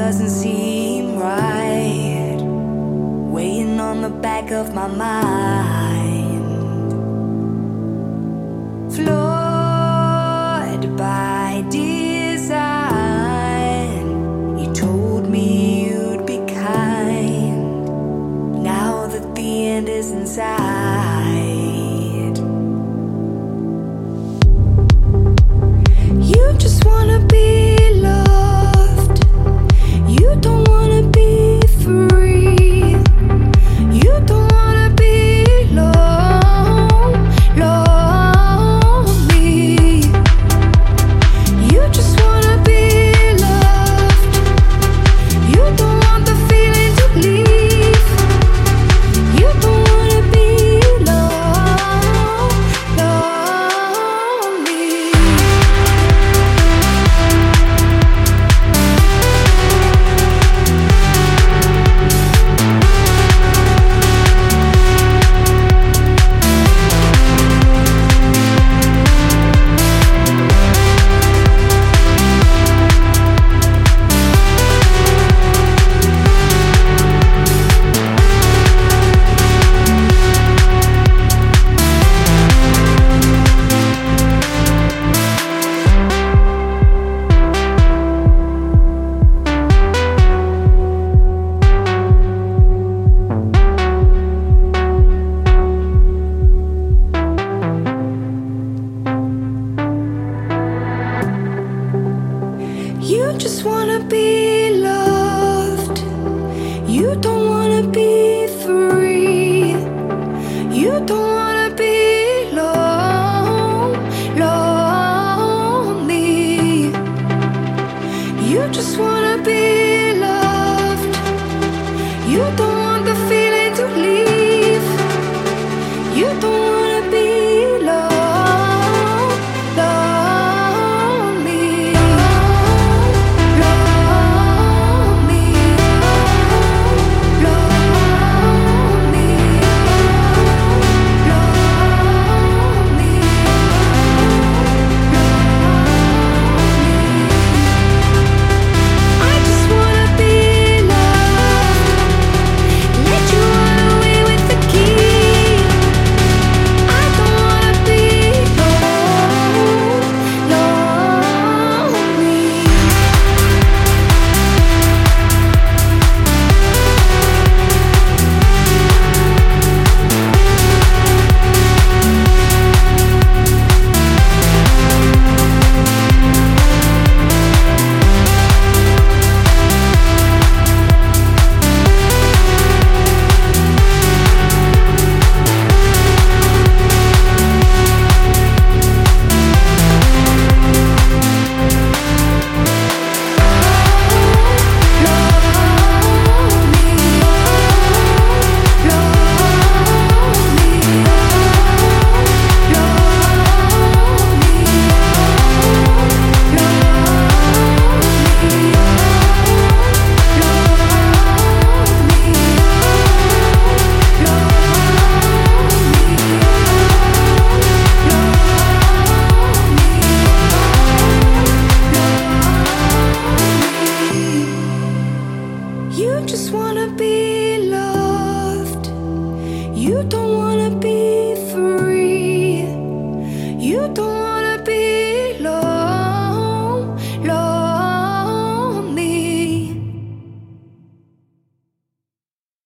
doesn't seem right, weighing on the back of my mind, floored by design. You told me you'd be kind, now that the end is inside. You just wanna be loved, you don't wanna be free, you don't wanna be lonely. You just wanna be loved, you don't want the feeling to leave, you don't wanna be lonely. You just wanna be loved, you don't wanna be free, you don't wanna be lonely. You just wanna be loved, you don't want the feeling to leave, you don't wanna be lonely. You just wanna be loved, you don't wanna be free, you don't wanna be loved.